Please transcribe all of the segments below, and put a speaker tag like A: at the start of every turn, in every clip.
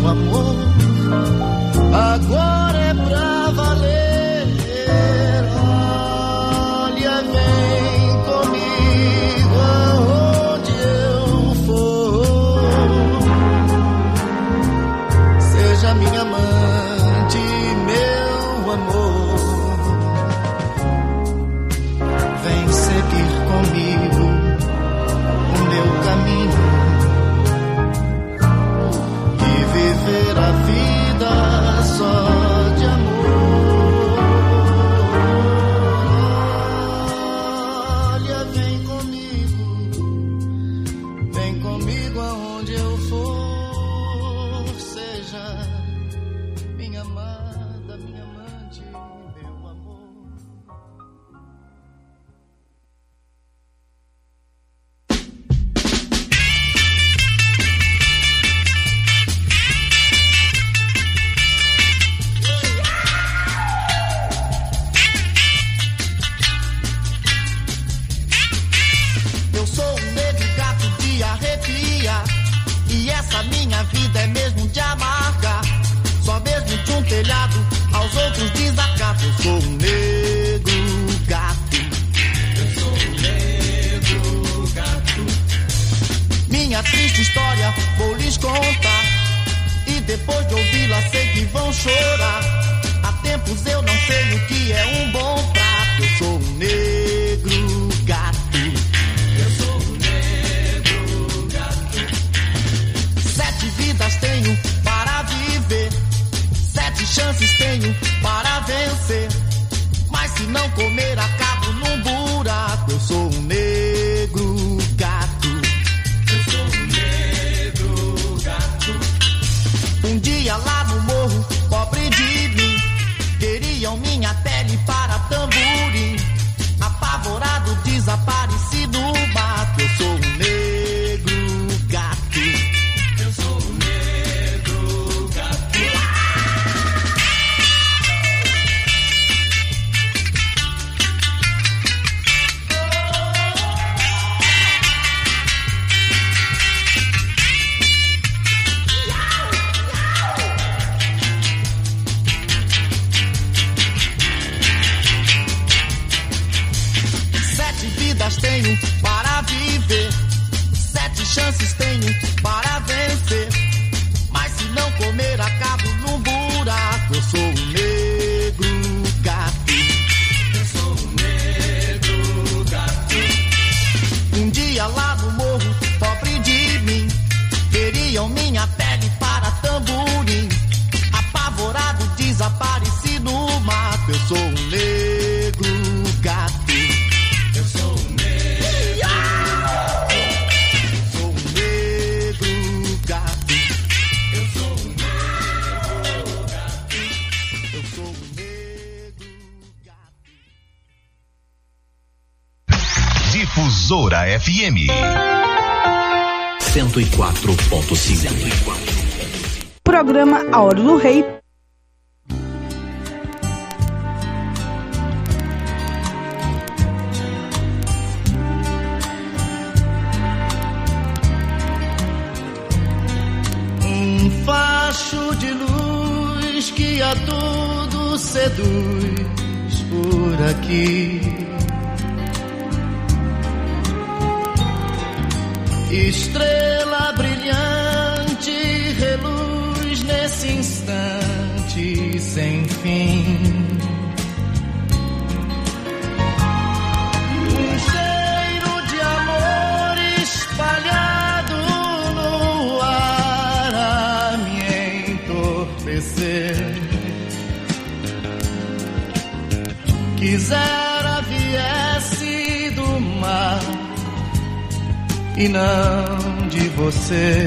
A: meu amor, agora é pra valer. Olha, vem comigo aonde eu for. Seja minha amante, meu amor. Vem seguir comigo o meu caminho e viver a vida só de amor. Olha, vem comigo aonde eu for. Seja minha amada, minha amante, meu amor. Eu sou um negro gato de arrepia, e essa minha vida é mesmo de amarga. Só mesmo de um telhado aos outros desacato. Eu sou um negro gato. Eu sou um negro gato. Minha triste história vou lhes contar, e depois de ouvi-la sei que vão chorar. Há tempos eu não sei o que é um bom prato. Eu sou um negro gato. Eu sou um negro gato. 7 vidas tenho para viver, 7 chances tenho para vencer. Mas se não comer, acabo num buraco. Eu sou um negro gato. Eu sou um negro gato. Um dia lá no morro, pobre de mim, queriam minha pele para tamborim. Apavorado, desapareci no mato. Eu sou um negro gato. Eu sou um negro gato. Tenho para viver, 7 chances tenho para vencer. Mas se não comer, acabo num buraco. Eu sou um negro gato. Eu sou um negro gato. Um dia lá no morro, pobre de mim, queriam minha pele para tamborim. Apavorado, desapareci no mato. Eu sou um negro gato. Eu sou um negro gato. Eu sou um negro gato. Eu sou um negro gato.
B: Difusora FM
C: 104.5.
D: Programa A Hora do Rei.
A: Facho de luz que a tudo seduz por aqui. Estrela brilhante reluz nesse instante sem fim. Um cheiro de amor espalhado no ar a me entorpecer. Quisera viesse do mar e não de você.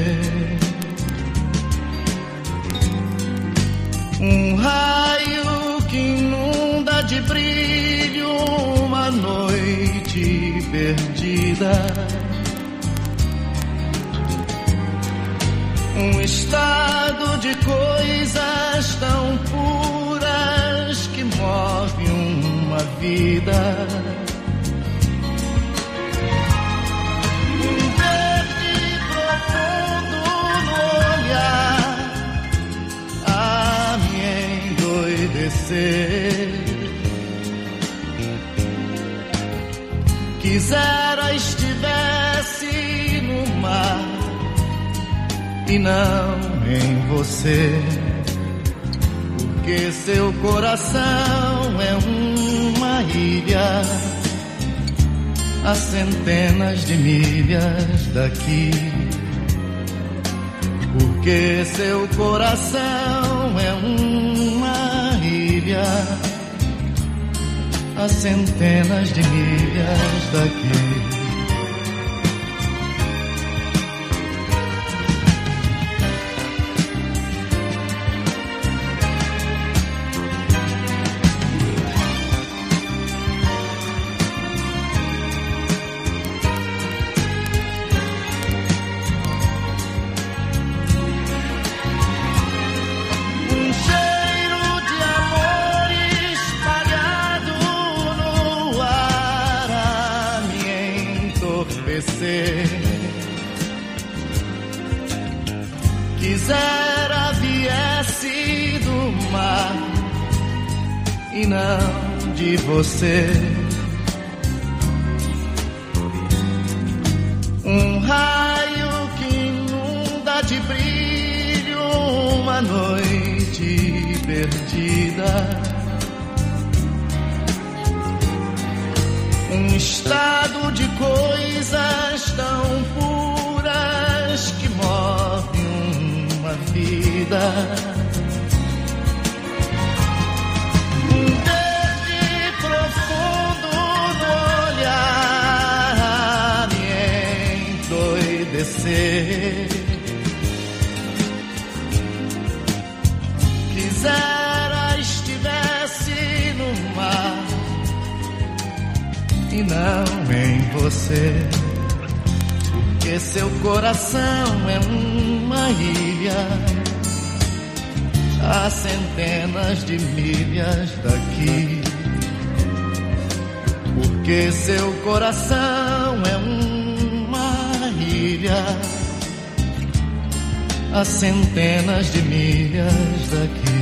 A: Um raio que inunda de brilho uma noite perdida. Um estado de coisas tão puras que move uma vida. entorpecer. Quisera estivesse no mar e não em você, porque seu coração é uma ilha a centenas de milhas daqui. Porque seu coração é uma ilha a centenas de milhas daqui. Quisera viesse do mar e não de você, um raio que inunda de brilho uma noite perdida, um estado de coisas tão puras que move uma vida, um verde profundo no olhar me endoidecer. Quisera estivesse no mar e não em você, porque seu coração é uma ilha a centenas de milhas daqui. Porque seu coração é uma ilha a centenas de milhas daqui.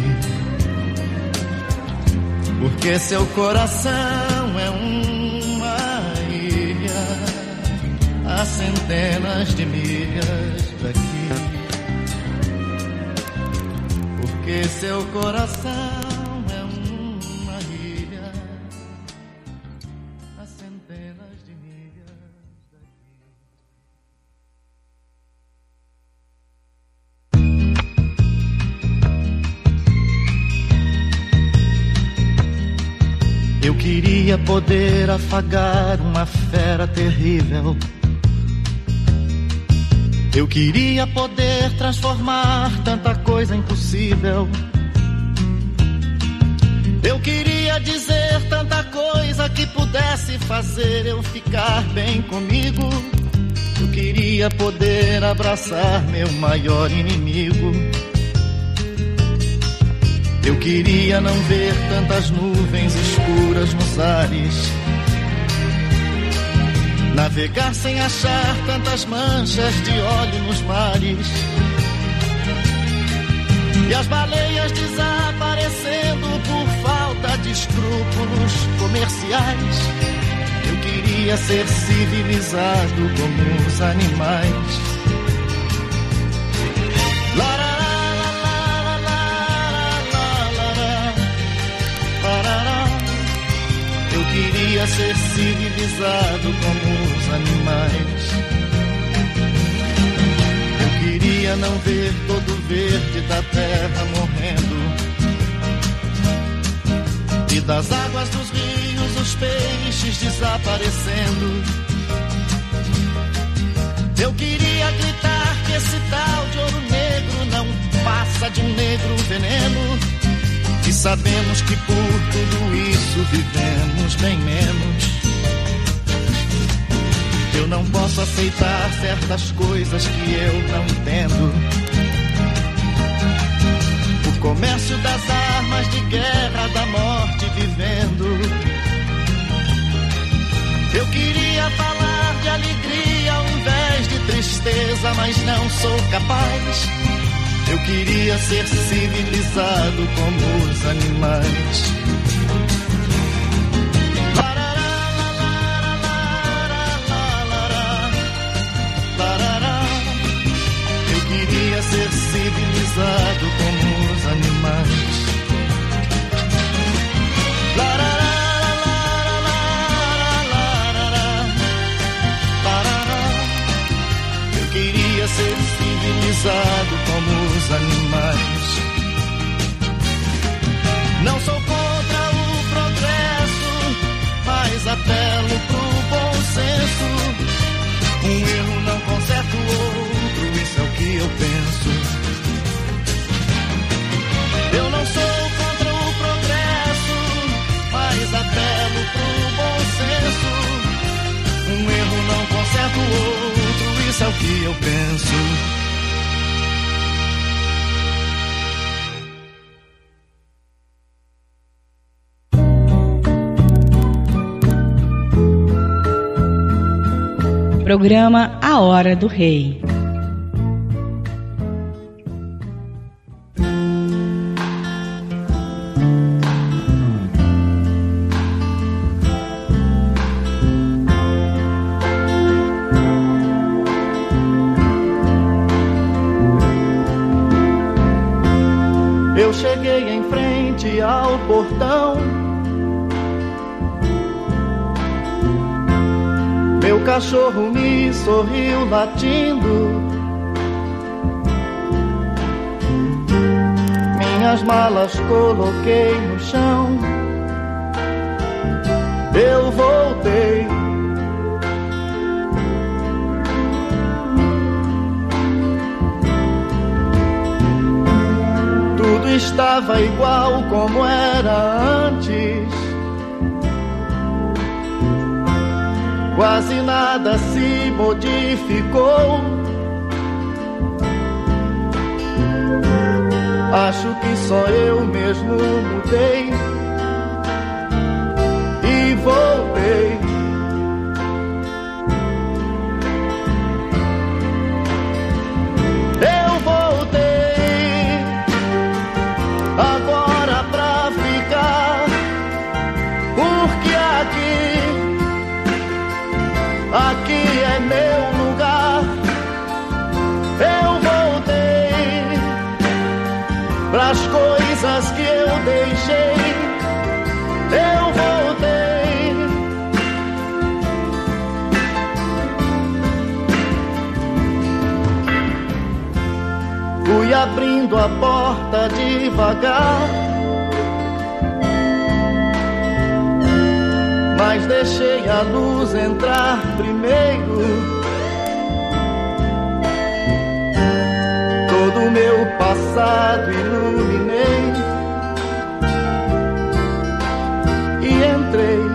A: Porque seu coração é uma ilha a centenas de milhas daqui. Porque seu coração é uma ilha a centenas de milhas daqui. Eu queria poder afagar uma fera terrível. Eu queria poder transformar tanta coisa impossível. Eu queria dizer tanta coisa que pudesse fazer eu ficar bem comigo. Eu queria poder abraçar meu maior inimigo. Eu queria não ver tantas nuvens escuras nos ares, navegar sem achar tantas manchas de óleo nos mares, e as baleias desaparecendo por falta de escrúpulos comerciais. Eu queria ser civilizado como os animais. Eu queria ser civilizado como os animais. Eu queria não ver todo o verde da terra morrendo, e das águas dos rios os peixes desaparecendo. Eu queria gritar que esse tal de ouro negro não passa de um negro veneno, e sabemos que por tudo isso vivemos bem menos. Eu não posso aceitar certas coisas que eu não entendo. O comércio das armas de guerra, da morte vivendo. Eu queria falar de alegria ao invés de tristeza, mas não sou capaz. Eu queria ser civilizado como os animais. Eu queria ser civilizado como os animais. Eu queria ser civilizado como os animais. Não sou contra o progresso, mas apelo pro bom senso. Um erro não conserta o outro, isso é o que eu penso. Eu não sou contra o progresso, mas apelo pro bom senso. Um erro não conserta o outro, isso é o que eu penso.
D: Programa A Hora do Rei.
A: Eu cheguei em frente ao portão. Meu cachorro me sorriu latindo. Minhas malas coloquei no chão. Eu voltei. Tudo estava igual como era antes. Quase nada se modificou. Acho que só eu mesmo mudei e voltei. Eu voltei agora pra ficar, porque aqui é meu lugar. Eu voltei pras coisas que eu deixei. Eu voltei. Fui abrindo a porta devagar, mas deixei a luz entrar primeiro. Todo o meu passado iluminei e entrei.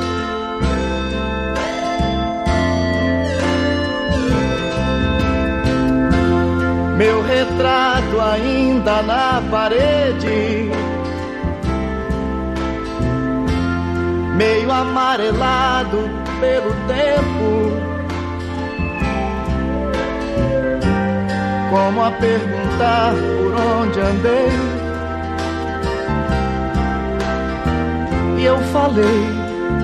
A: Meu retrato ainda na parede, meio amarelado pelo tempo, como a perguntar por onde andei. E eu falei: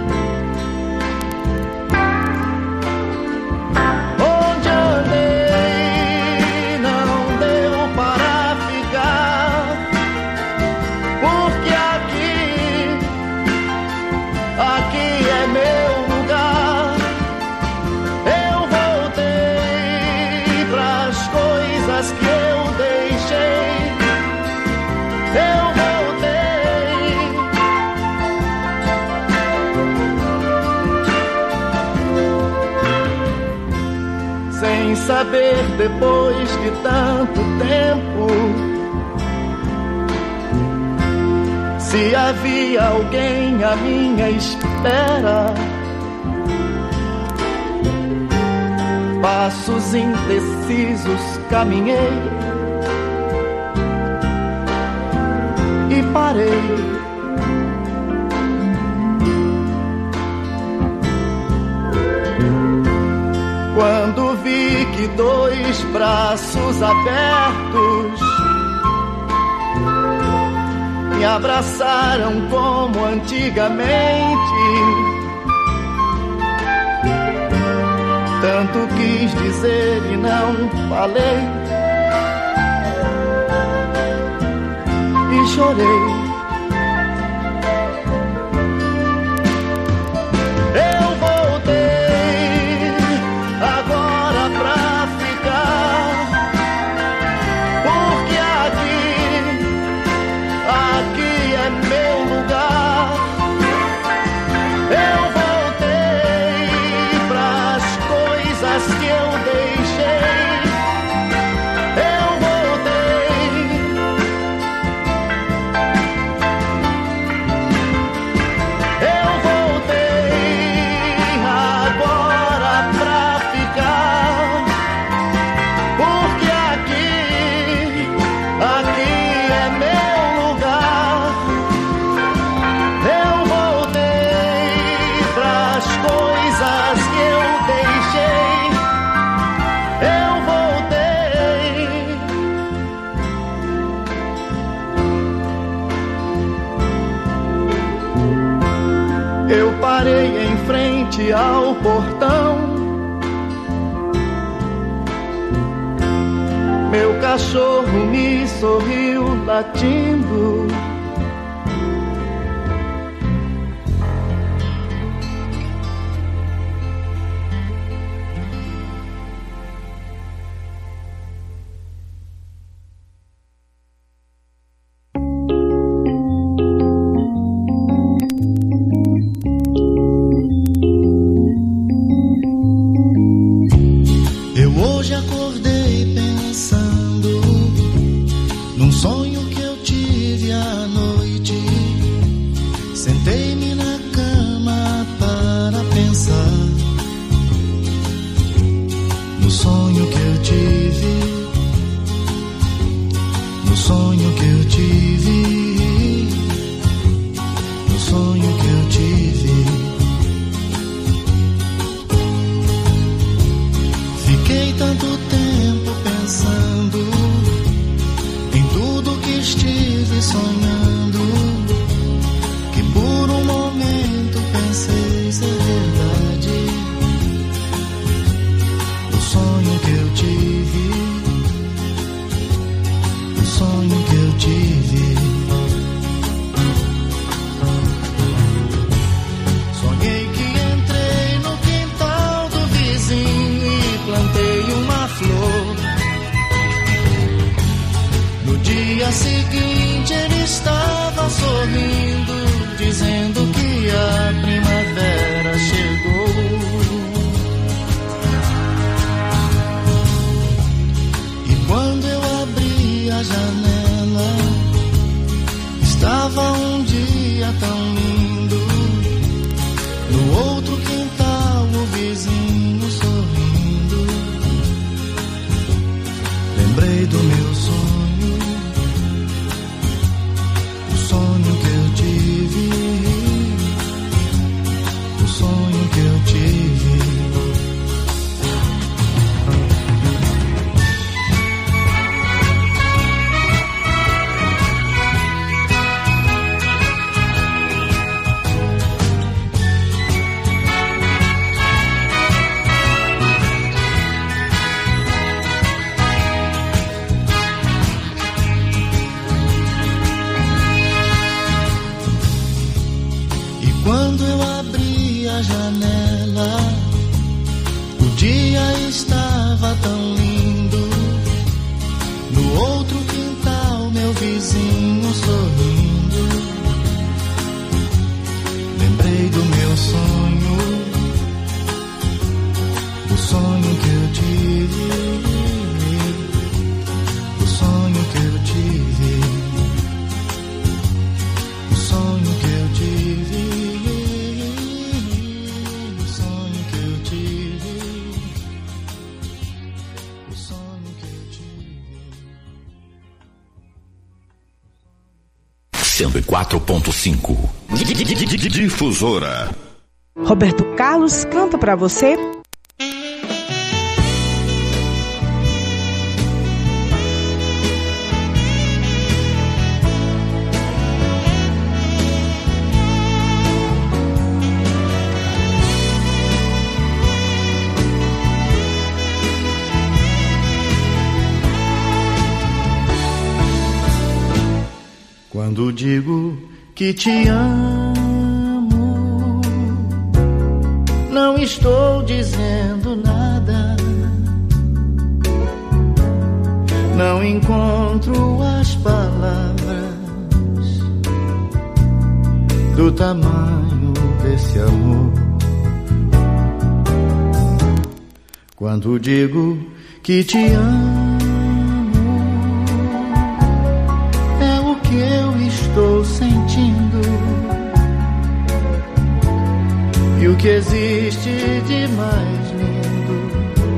A: onde andei não deu para ficar, porque aqui é meu lugar. Eu voltei pras coisas que eu deixei. Eu voltei. Sem saber, depois de tanto tempo, se havia alguém à minha espera. Passos indecisos caminhei e parei. Quando vi que dois braços abertos me abraçaram como antigamente. Tanto quis dizer e não falei, e chorei. Eu voltei agora pra ficar, porque aqui é meu lugar. Eu voltei pras coisas que eu deixei. Eu voltei. Eu voltei agora pra ficar, porque aqui é meu lugar. Eu voltei pras coisas que eu deixei. Eu voltei. Eu parei em frente ao portão. Meu cachorro me sorriu latindo. Eu hoje acordei pensando num sonho que eu tive à noite. Sentei-me na cama para pensar no sonho que eu tive, no sonho que eu tive, no sonho que eu tive. Fiquei tanto tempo pensando em tudo que estive sonhando, que por um momento pensei ser verdade. O sonho que eu tive, o sonho que eu tive. Sonhei que entrei no quintal do vizinho e plantei uma flor. No dia seguinte ele estava sorrindo, dizendo que a primavera chegou. E quando eu abri a janela, estava um dia tão lindo. No outro quintal o vizinho sorrindo. Lembrei do meu sonho, o sonho que eu tive, o sonho que eu tive. Quando eu abri a janela, o dia estava tão lindo. No outro quintal, meu vizinho sorrindo. Lembrei do meu sonho, o sonho que eu tive, o sonho que eu tive, o sonho que eu tive.
C: Sendo 4.5 Difusora.
D: Roberto Carlos canta pra você.
A: Quando digo que te amo, não estou dizendo nada. Não encontro as palavras do tamanho desse amor. Quando digo que te amo, é o que eu estou sentindo. E o que existe de mais lindo,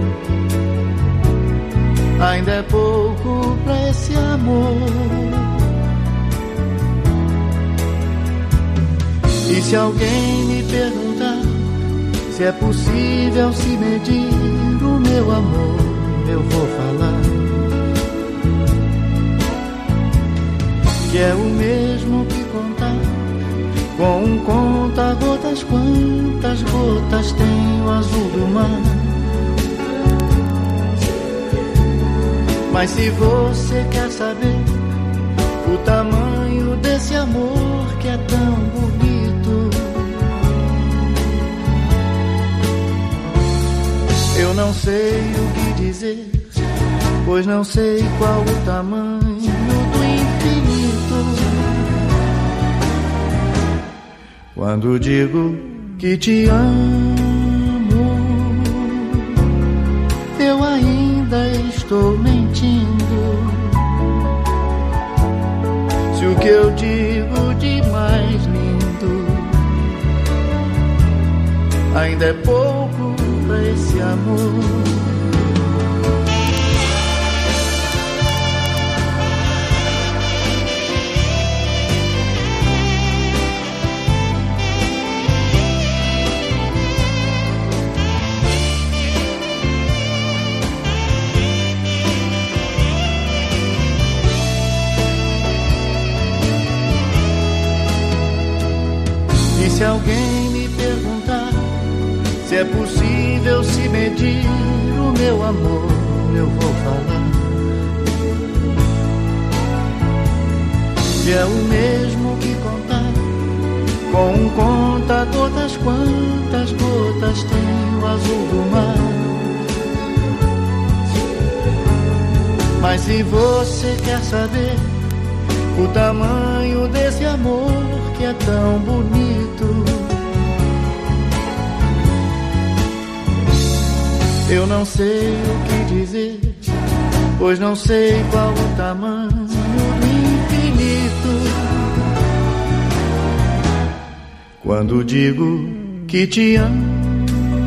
A: ainda é pouco pra esse amor. E se alguém me perguntar se é possível se medir o meu amor, eu vou falar que é o mesmo que contar com um conta-gotas. Quantas gotas tem o azul do mar? Mas se você quer saber o tamanho desse amor que é tão bonito, eu não sei o que dizer, pois não sei qual o tamanho do infinito. Quando digo que te amo, eu ainda estou mentindo. Se o que eu digo de mais lindo ainda é pouco pra esse amor. Se alguém me perguntar se é possível se medir o meu amor, eu vou falar que é o mesmo que contar com um conta-gotas. Quantas gotas tem o azul do mar? Mas se você quer saber o tamanho desse amor que é tão bonito, eu não sei o que dizer, pois não sei qual o tamanho do infinito. Quando digo que te amo,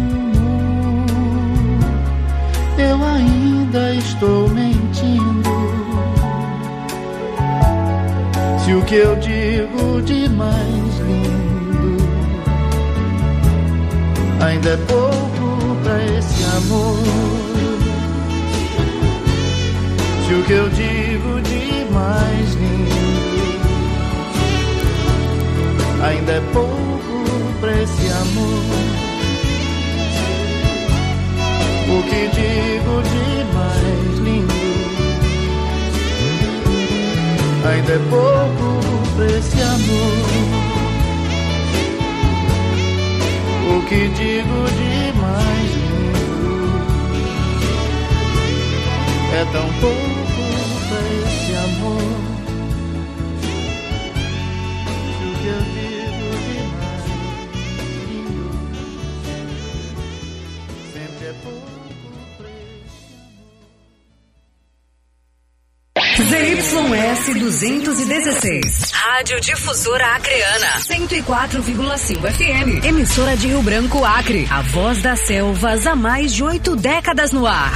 A: eu ainda estou mentindo. Se o que eu digo de mais lindo ainda é pouco pra esse amor. Se o que eu digo de mais lindo ainda é pouco pra esse amor. O que digo de mais lindo ainda é pouco pra esse amor. O que digo de mais lindo é tão pouco pra esse amor. O que eu digo de mais lindo sempre é pouco pra esse amor.
E: ZYS 216, Rádio Difusora Acreana, 104,5 FM, emissora de Rio Branco, Acre, a voz das selvas há mais de 8 décadas no ar.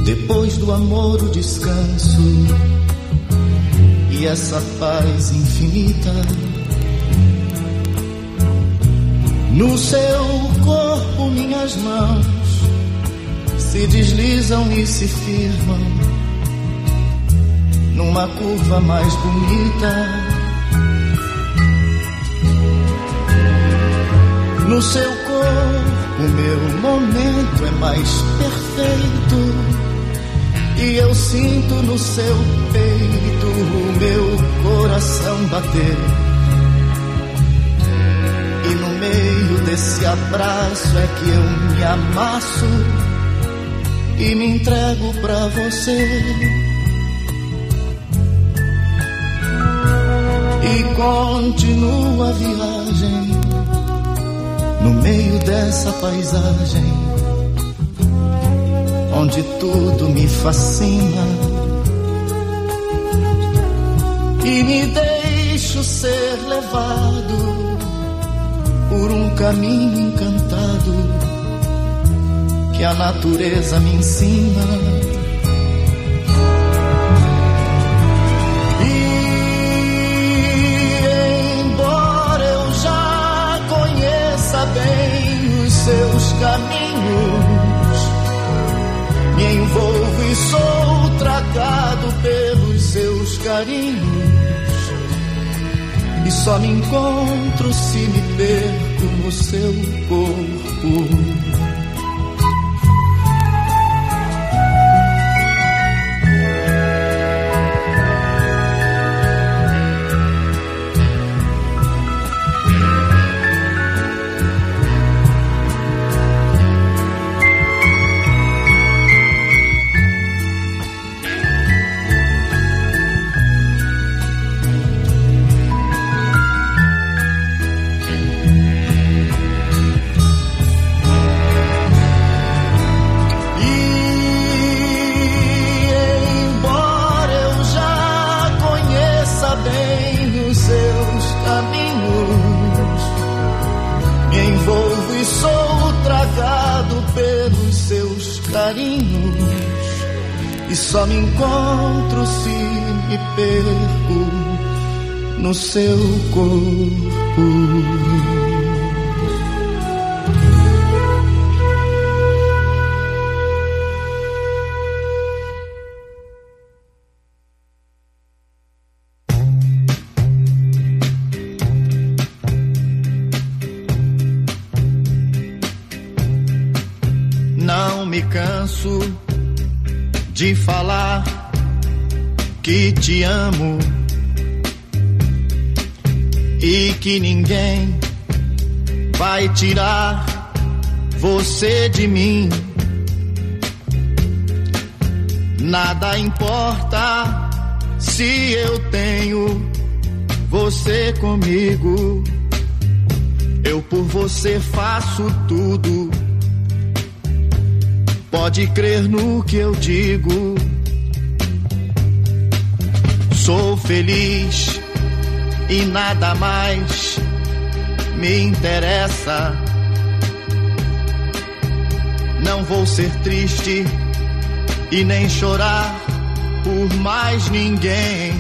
A: Depois do amor, o descanso e essa paz infinita. No seu corpo, minhas mãos se deslizam e se firmam numa curva mais bonita. No seu corpo, meu momento é mais perfeito, e eu sinto no seu peito o meu coração bater. E no meio desse abraço é que eu me amasso e me entrego pra você. E continua a viagem no meio dessa paisagem, onde tudo me fascina, e me deixo ser levado por um caminho encantado que a natureza me ensina. E embora eu já conheça bem os seus caminhos, me envolvo e sou tragado pelos seus carinhos, e só me encontro se me perco no seu corpo. E só me encontro se me perco no seu corpo. Não me canso de falar que te amo e que ninguém vai tirar você de mim. Nada importa se eu tenho você comigo. Eu por você faço tudo. Pode crer no que eu digo. Sou feliz e nada mais me interessa. Não vou ser triste e nem chorar por mais ninguém.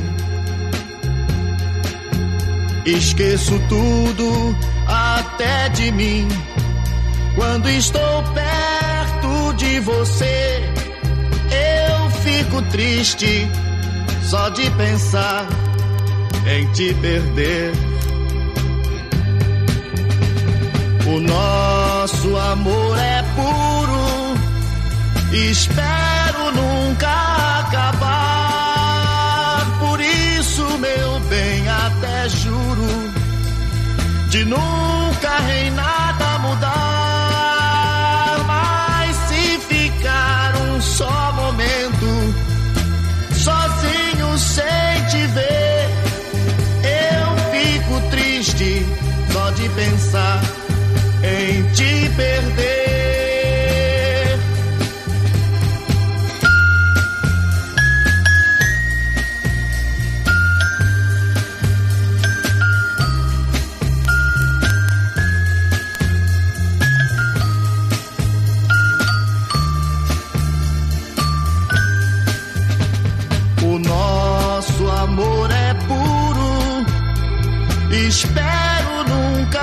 A: Esqueço tudo até de mim quando estou perto de você. Eu fico triste só de pensar em te perder. O nosso amor é puro, espero nunca acabar. Por isso, meu bem, até juro de nunca em nada mudar. Mas se ficar um só momento sozinho sem te ver, eu fico triste só de pensar em te perder. espero nunca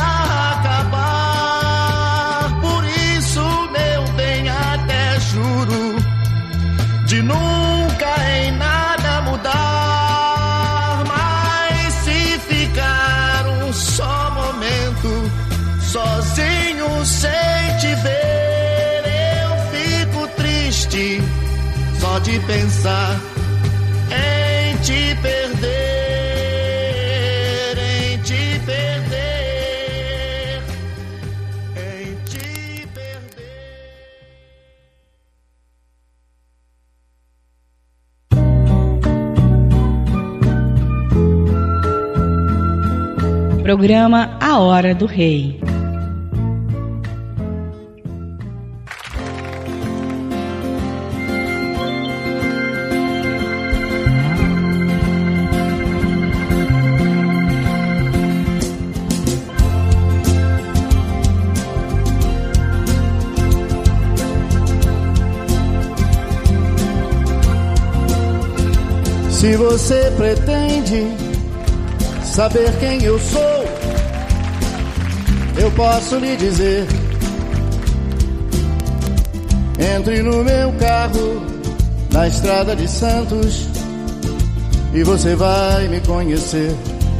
A: acabar. Por isso, meu bem, até juro de nunca em nada mudar. Mas se ficar um só momento sozinho sem te ver, eu fico triste só de pensar em te perder, em te perder, em te perder.
D: Programa A Hora do Rei.
A: Se você pretende saber quem eu sou, eu posso lhe dizer. Entre no meu carro na estrada de Santos e você vai me conhecer.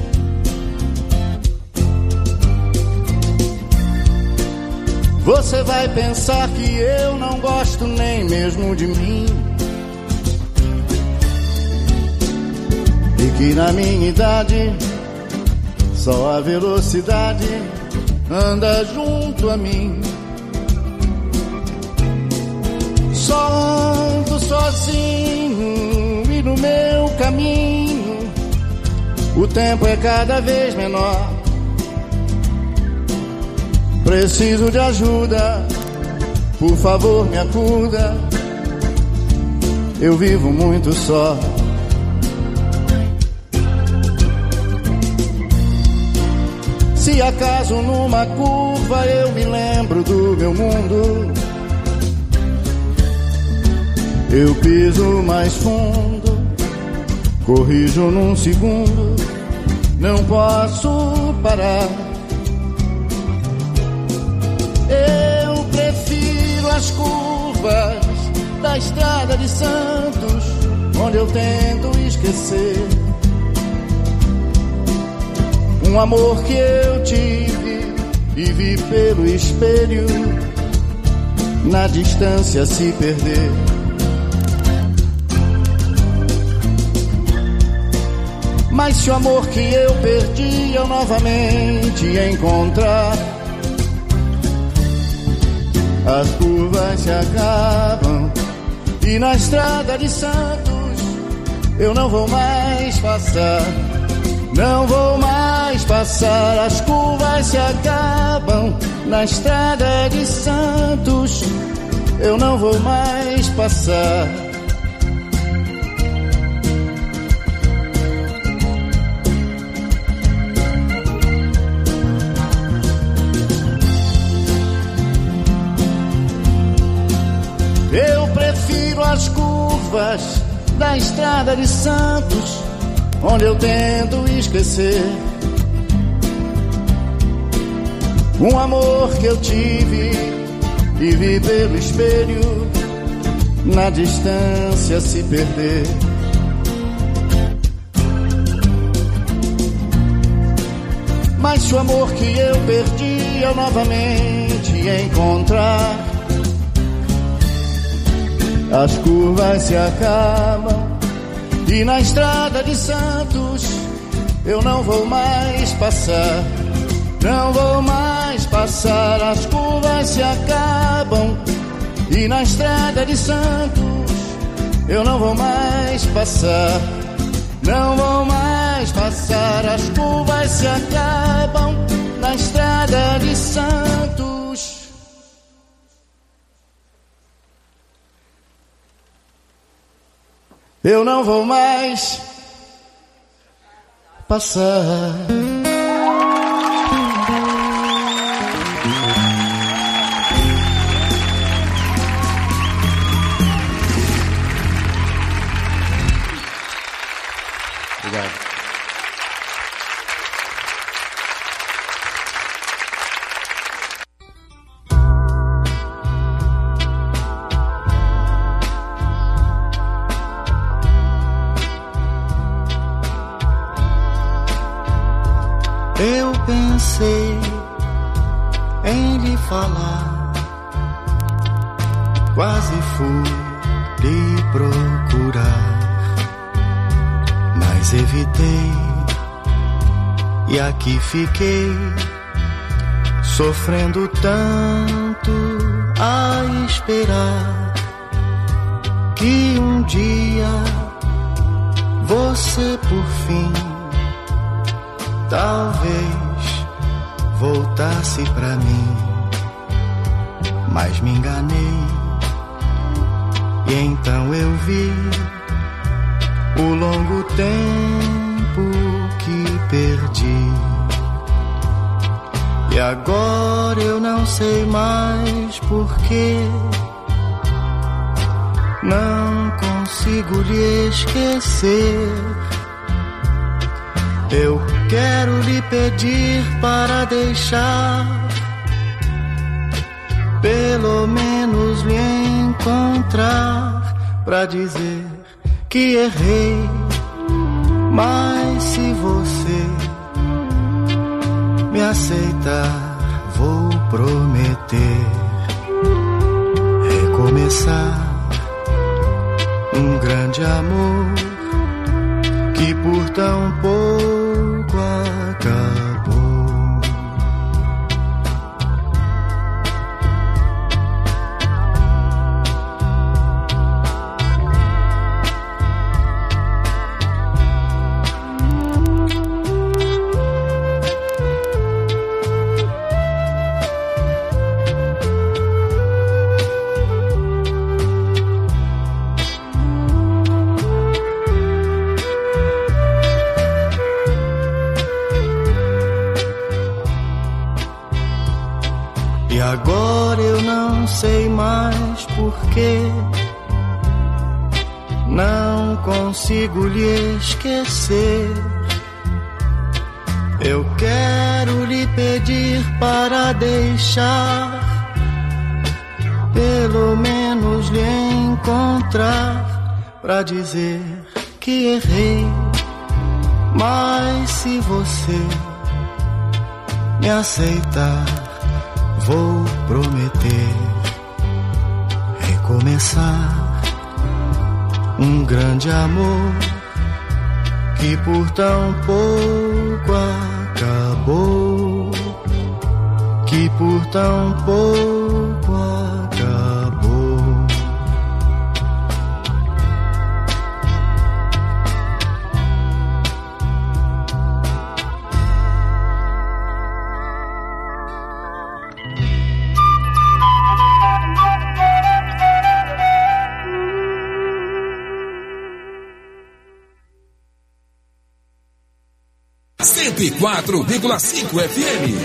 A: Você vai pensar que eu não gosto nem mesmo de mim, e que na minha idade só a velocidade anda junto a mim. Só ando sozinho e no meu caminho o tempo é cada vez menor. Preciso de ajuda, por favor me acuda, eu vivo muito só. Se acaso numa curva eu me lembro do meu mundo, eu piso mais fundo, corrijo num segundo, não posso parar. Eu prefiro as curvas da estrada de Santos, onde eu tento esquecer um amor que eu tive e vi pelo espelho, na distância se perder. Mas se o amor que eu perdi eu novamente encontrar, as curvas se acabam e na estrada de Santos eu não vou mais passar. Não vou mais passar, as curvas se acabam na estrada de Santos, eu não vou mais passar. Eu prefiro as curvas da estrada de Santos, onde eu tento esquecer um amor que eu tive e vi pelo espelho, na distância se perder. Mas se o amor que eu perdi eu novamente encontrar, as curvas se acabam e na estrada de Santos eu não vou mais passar. Não vou mais passar, as curvas se acabam e na estrada de Santos eu não vou mais passar. Não vou mais passar, as curvas se acabam na estrada de Santos. Eu não vou mais passar. Obrigado. pensei em lhe falar, quase fui lhe procurar, mas evitei e aqui fiquei, sofrendo tanto a esperar que um dia você por fim talvez voltasse pra mim, mas me enganei e então eu vi o longo tempo que perdi. E agora eu não sei mais porquê, não consigo lhe esquecer. Eu quero lhe pedir para deixar, pelo menos lhe encontrar, pra dizer que errei. Mas se você me aceitar, vou prometer recomeçar um grande amor que por tão pouco acabou. E agora eu não sei mais porquê, não consigo lhe esquecer. Eu quero lhe pedir para deixar, pelo menos lhe encontrar, pra dizer que errei. Mas se você me aceitar, vou prometer recomeçar um grande amor que por tão pouco acabou, que por tão pouco acabou.
F: e 4,5 FM.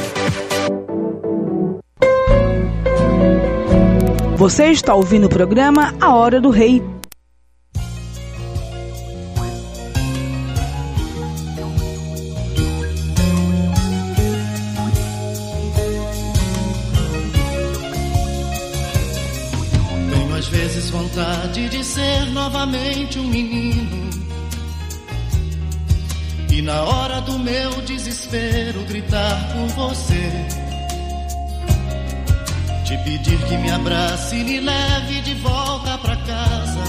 D: Você está ouvindo o programa A Hora do Rei.
A: Tenho às vezes vontade de ser novamente um menino, e na hora do meu desespero gritar por você, te pedir que me abrace e me leve de volta pra casa,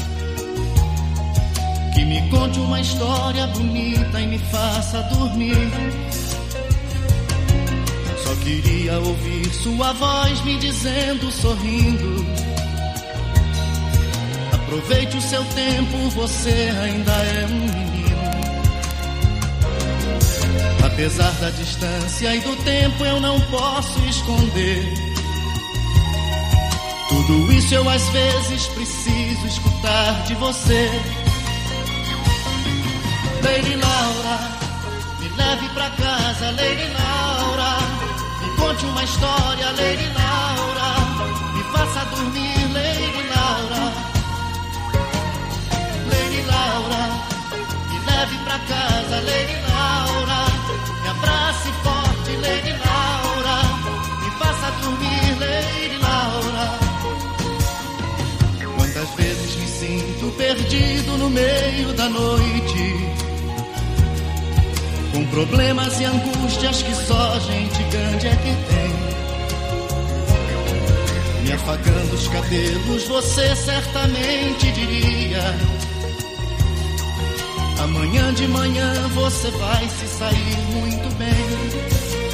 A: que me conte uma história bonita e me faça dormir. Só queria ouvir sua voz me dizendo, sorrindo: aproveite o seu tempo, você ainda é um menino. Apesar da distância e do tempo, eu não posso esconder. Tudo isso eu às vezes preciso escutar de você. Lady Laura, me leve pra casa, Lady Laura. Me conte uma história, Lady Laura. Me faça dormir, Lady Laura. Lady Laura, me leve pra casa, Lady Laura. Me abrace forte, Lady Laura. Me faça dormir, Lady Laura. Quantas vezes me sinto perdido no meio da noite, com problemas e angústias que só gente grande é que tem. Me afagando os cabelos, você certamente diria: amanhã de manhã você vai se sair muito bem.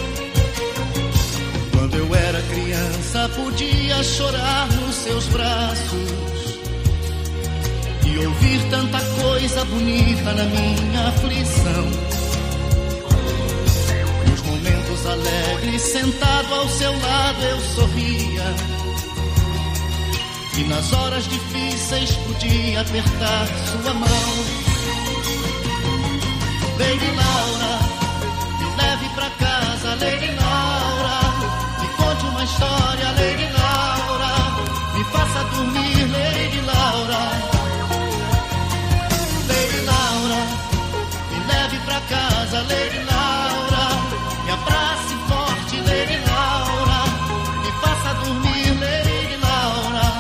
A: Quando eu era criança podia chorar nos seus braços e ouvir tanta coisa bonita na minha aflição. Nos momentos alegres, sentado ao seu lado eu sorria, e nas horas difíceis podia apertar sua mão. Lady Laura, me leve pra casa, Lady Laura, me conte uma história, Lady Laura, me faça dormir, Lady Laura. Lady Laura, me leve pra casa, Lady Laura, me abrace forte, Lady Laura, me faça dormir, Lady Laura.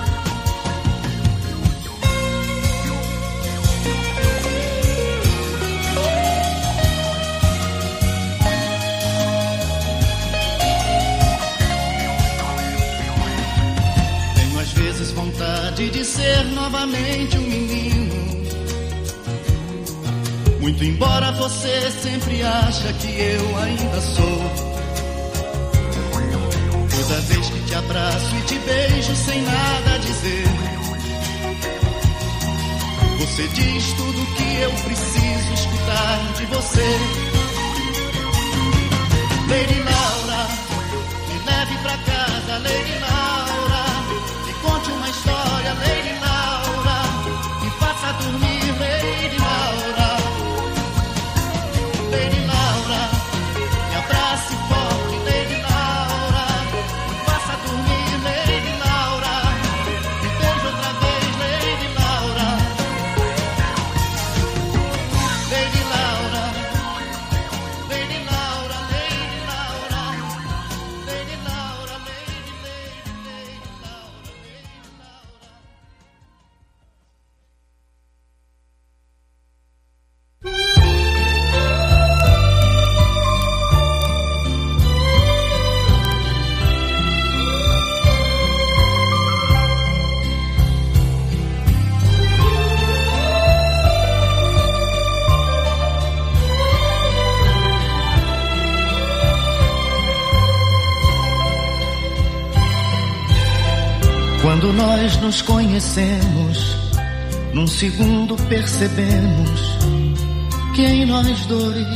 A: Tenho às vezes vontade de ser novamente um menino, muito embora você sempre acha que eu ainda sou. Toda vez que te abraço e te beijo sem nada a dizer, você diz tudo que eu preciso escutar de você. Lady Laura, me leve pra casa, Lady Laura, me conte uma história, Lady Laura, me faça dormir, Lady Laura. Lady Laura, me abrace forte, Lady Laura, me faça dormir, Lady Laura, me beije outra vez, Lady Laura. Lady Laura, Lady Laura, Lady Laura, Lady Laura, Lady Laura, Lady Laura. Quando nós nos conhecemos, num segundo percebemos que em nós dois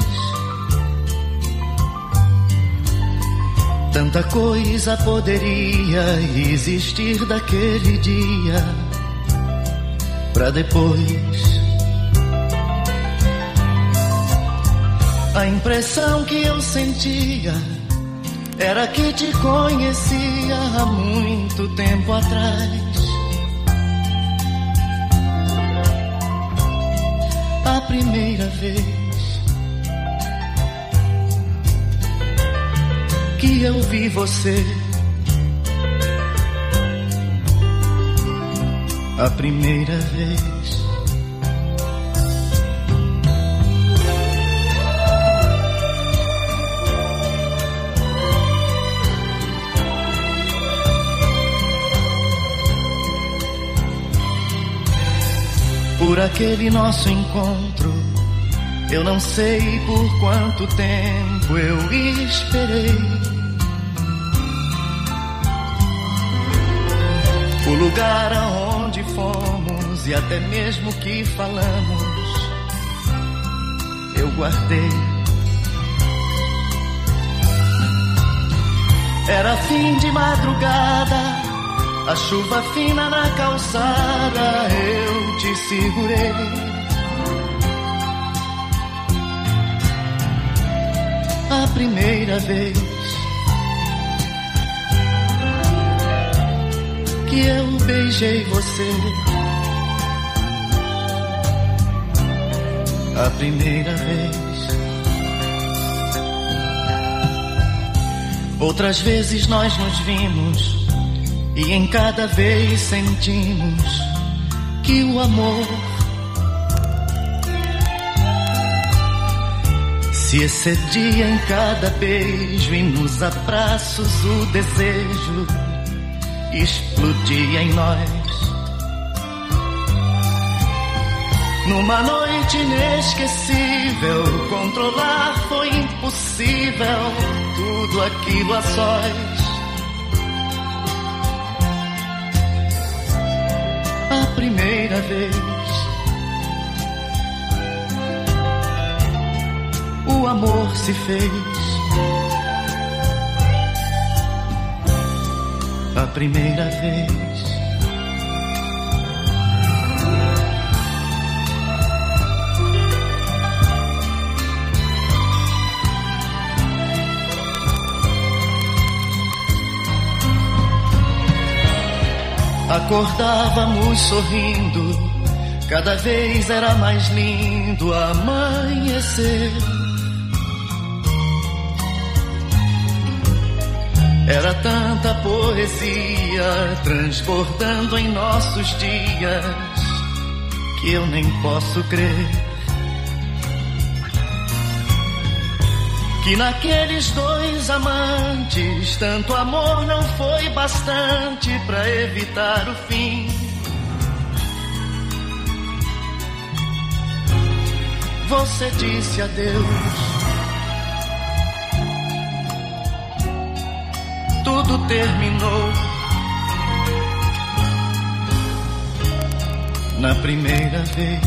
A: tanta coisa poderia existir daquele dia pra depois. A impressão que eu sentia era que te conhecia há muito tempo atrás. A primeira vez que eu vi você, a primeira vez. Por aquele nosso encontro, eu não sei por quanto tempo eu esperei. O lugar aonde fomos e até mesmo que falamos, eu guardei. Era fim de madrugada, a chuva fina na calçada, eu te segurei. A primeira vez que eu beijei você, a primeira vez. Outras vezes nós nos vimos e em cada vez sentimos que o amor Se excedia em cada beijo e nos abraços o desejo explodia em nós. Numa noite inesquecível, controlar foi impossível, tudo aquilo a sós. A primeira vez, o amor se fez. A primeira vez. Acordávamos sorrindo, cada vez era mais lindo amanhecer. Era tanta poesia transbordando em nossos dias que eu nem posso crer que naqueles dois amantes tanto amor não foi bastante pra evitar o fim. Você disse adeus, tudo terminou. Na primeira vez,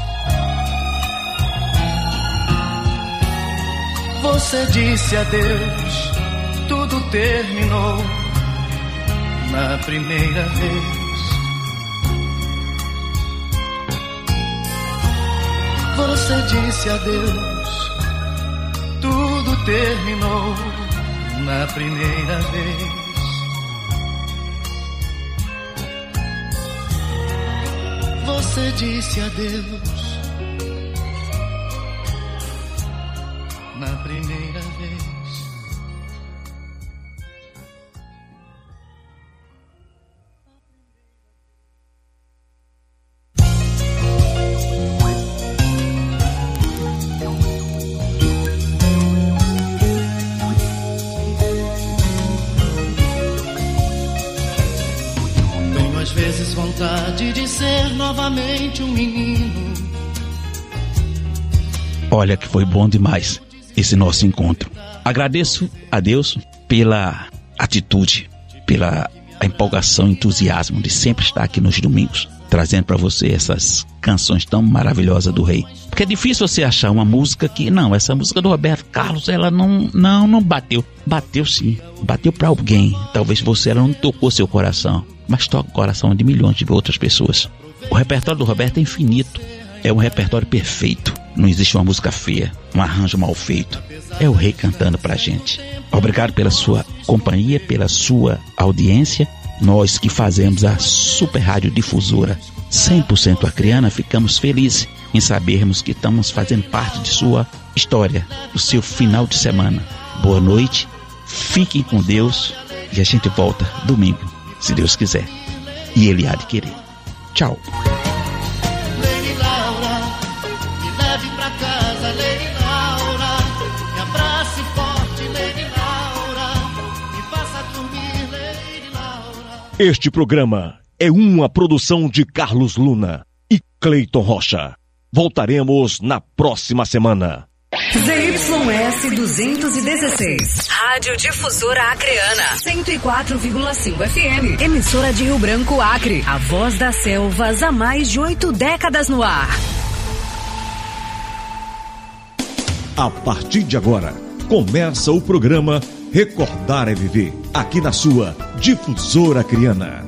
A: você disse adeus, tudo terminou. Na primeira vez, você disse adeus, tudo terminou. Na primeira vez, você disse adeus. Na primeira vez. Vontade de ser novamente um menino.
G: Olha que foi bom demais esse nosso encontro. Agradeço a Deus pela atitude, pela empolgação, entusiasmo de sempre estar aqui nos domingos, trazendo para você essas canções tão maravilhosas do Rei. Porque é difícil você achar uma música que, não, essa música do Roberto Carlos, ela não bateu. Bateu sim, bateu para alguém. Talvez ela não tocou seu coração, mas toca o coração de milhões de outras pessoas. O repertório do Roberto é infinito, é um repertório perfeito. Não existe uma música feia, um arranjo mal feito. É o Rei cantando pra gente. Obrigado pela sua companhia, pela sua audiência. Nós que fazemos a Super Rádio Difusora 100% Acreana, ficamos felizes em sabermos que estamos fazendo parte de sua história, do seu final de semana. Boa noite, fiquem com Deus e a gente volta domingo, se Deus quiser. E Ele há de querer. Tchau.
A: Lady Laura, me leve pra casa, Lady Laura. Me abrace forte, Lady Laura. Me faça dormir, Lady Laura.
H: Este programa é uma produção de Carlos Luna e Cleiton Rocha. Voltaremos na próxima semana.
E: ZYS 216, Rádio Difusora Acreana, 104,5 FM, emissora de Rio Branco, Acre, a voz das selvas há mais de 8 décadas no ar.
H: A partir de agora, começa o programa Recordar é Viver, aqui na sua Difusora Acreana.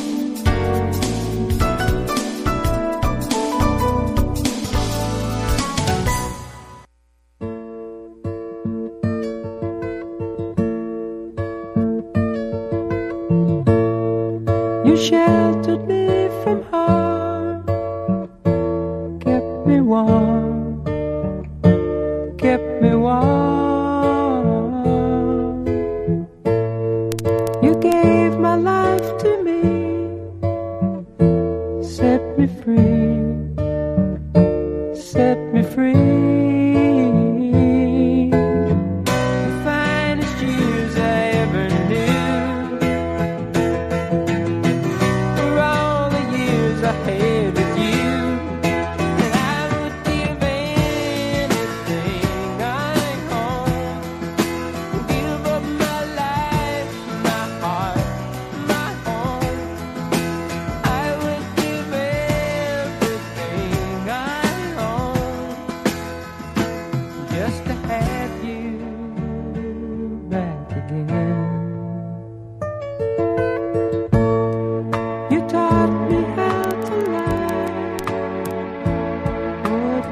I: You sheltered me from harm, kept me warm, kept me warm. You gave my life to me, set me free, set me free.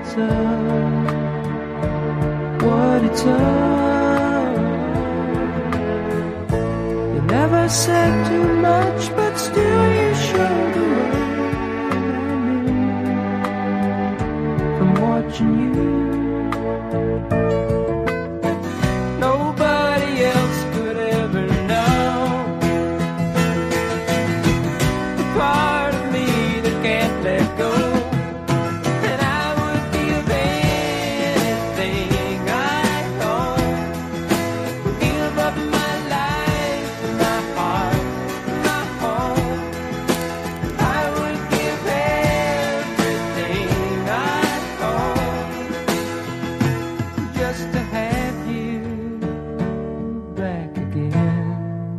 I: it's up, what it's up. You never said too much, but still you showed the way I knew from watching you. Nobody else could ever know the part of me that can't let go. And I would give anything I own, give up my life, my heart, my home. I would give everything I own just to have you back again.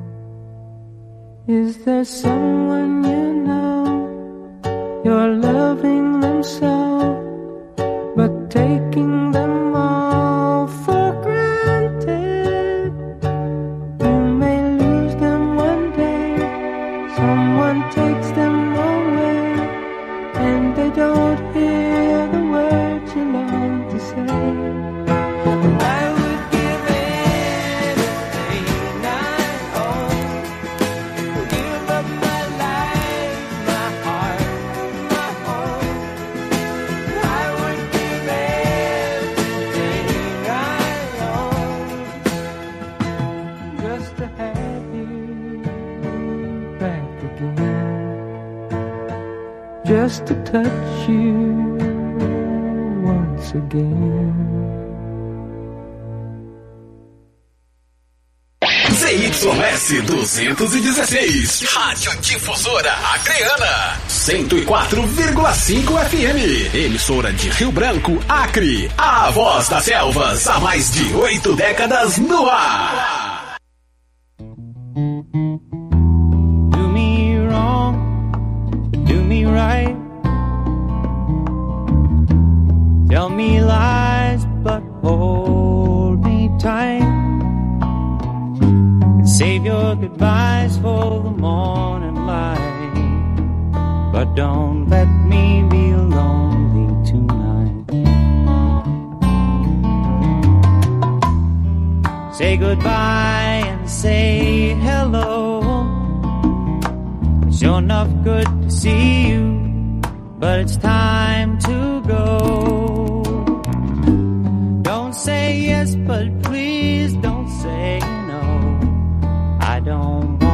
I: Is there someone you know, you're loving them so, but taking them all for granted? You may lose them one day, someone takes them away, and they don't hear the words you long to say. I would give anything I own, give up my life, my heart, my home. I would give everything I own just to have you back again, just to touch you once again.
C: ZYS 216, Rádio Difusora Acreana, 104,5 FM, emissora de Rio Branco, Acre, a voz das selvas, há mais de 8 décadas no ar.
I: Do me wrong, do me right. Tell me lies, but hold me tight. And save your goodbyes for the morning light. But don't let me be lonely tonight. Say goodbye and say hello. Sure enough good to see you, but it's time to go. Don't say yes, but please don't say no. I don't want